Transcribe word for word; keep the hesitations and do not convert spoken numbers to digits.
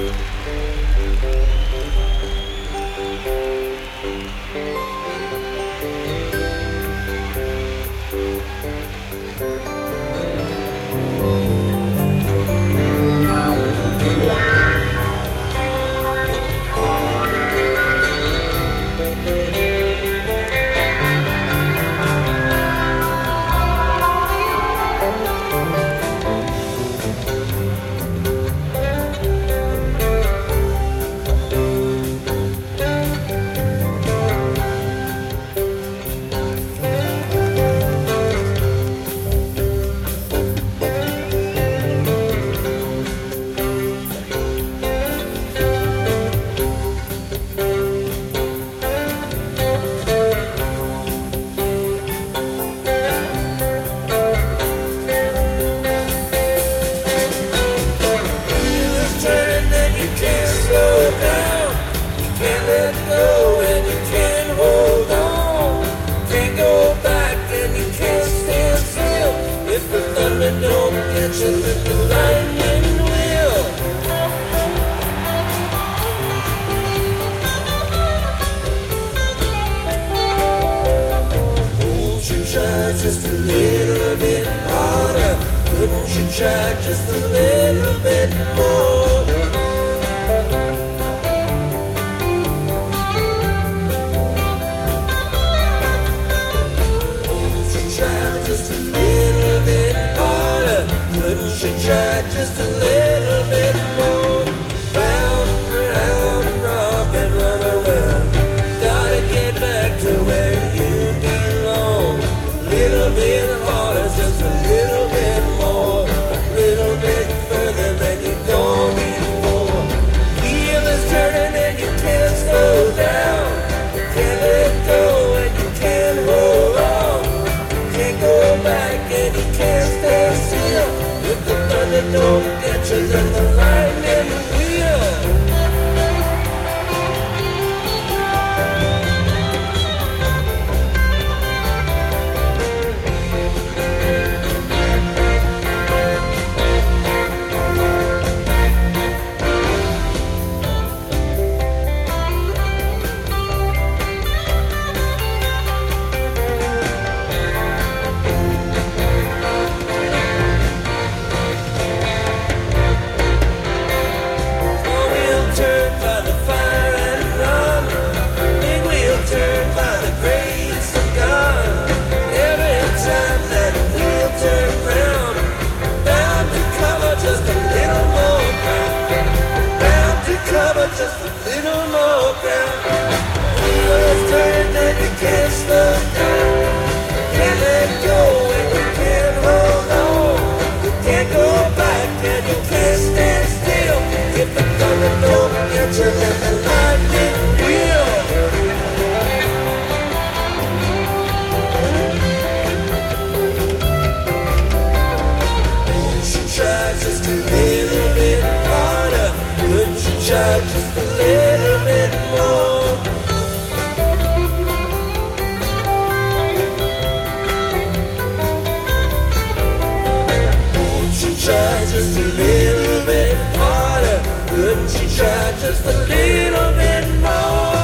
Just a little bit harder. Couldn't you try just a little bit more? Couldn't you try just a little bit harder? Couldn't you try just a little bit more? Round and round and rock and run around. Gotta get back to where you belong. Little bit harder, just a little bit more, a little bit further than you've gone before. Wheel is turning and you can't slow down. You can't let go and you can't hold on. You can't go back and you can't stand still. If the thunder don't get you, then the lightning will. Just a little more ground. Wheels turn and you can't slow down. You can't let go and you can't hold on. You can't go back and you can't stand still. If the thunder don't get you, then the lightning will. Won't you try just a little bit harder? Wouldn't you try just a little bit more? Won't you try just a little bit harder? Wouldn't you try just a little bit more?